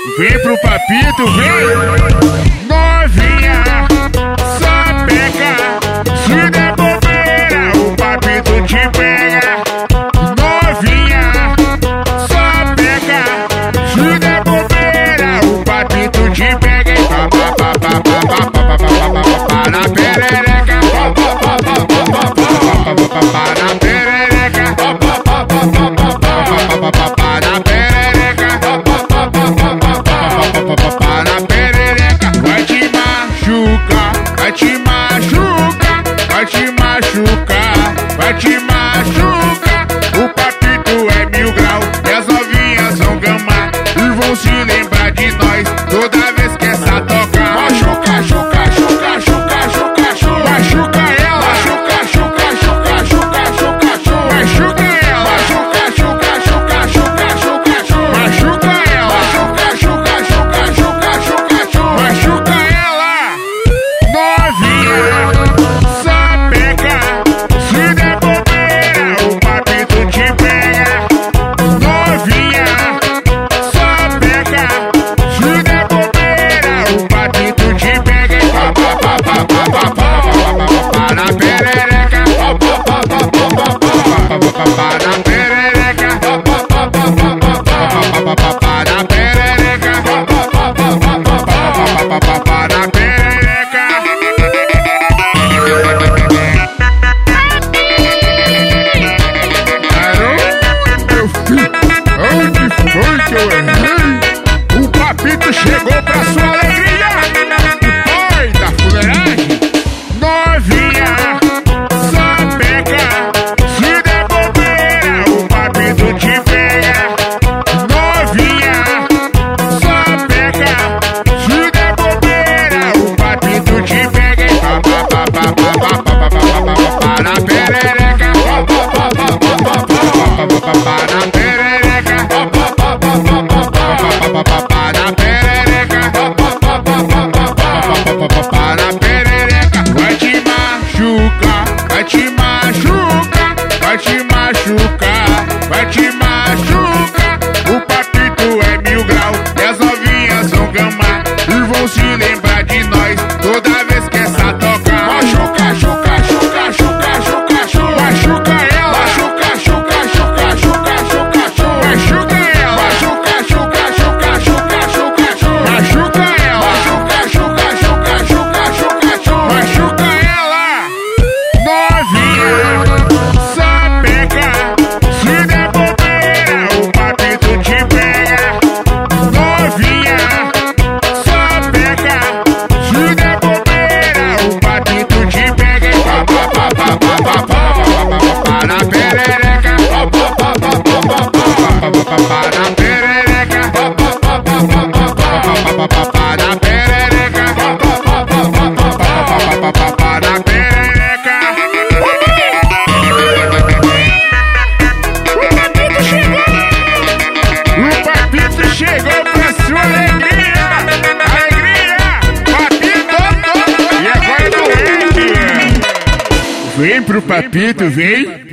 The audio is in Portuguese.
Vem pro papito, vem! Novinha, só pega. Se der bobeira, o papito te pega. Novinha, só pega. Se der bobeira, o papito te pega. Na perereca, na perereca, na perereca, na perereca. Vai te machucar, vai te machucar, vai te machucar, vai te machucar. O papito é 1000 graus e as novinhas vão gamar e vão se lembrar de nós toda vez que essa toca. Machuca, chuca, chuca, chuca, chuca, chuca. Machuca ela, machuca, chuca, chuca, chuca, chuca, chuca. Machuca ela, machuca, chuca, chuca, chuca, chuca, chuca. Machuca ela, machuca, chuca, chuca, chuca, chuca, chuca. Machuca ela, novinha, só pega. Se der bobeira, o papito te pega. Novinha, só pega. Se der bobeira, o papito te pega. Na perereca, na perereca, na perereca, na perereca. Meu filho, onde foi que eu errei? O papito chegou pra sua alegria. Depois da fuleiragem, novinha, só pega. Se der bobeira, o papito te pega. Novinha, só pega. Se der bobeira, o papito te pega. Na perereca, na perereca, na perereca, na perereca. Vai te machucar, vai te machucar, vai te machucar, vai te machucar. O papito é 1000 graus e as novinhas vão gamar e vão se lembrar de nós toda vez que essa toca. Machuca, chuca, chuca, chuca, chuca, chuca. Machuca ela, machuca, chuca, chuca, chuca, chuca, chuca. Machuca ela, machuca, chuca, chuca, chuca, chuca, chuca. Machuca ela, machuca, chuca, chuca, chuca, chuca, chuca. Machuca ela, novinha, só pega. Se der bobeira, o papito te pega. Novinha, só pega. Se der bobeira, o papito te pega. Na perereca, na perereca, na perereca, na perereca. O papito chegou pra sua alegria. Alegria, papito. E agora doente. Vem pro papito, vem.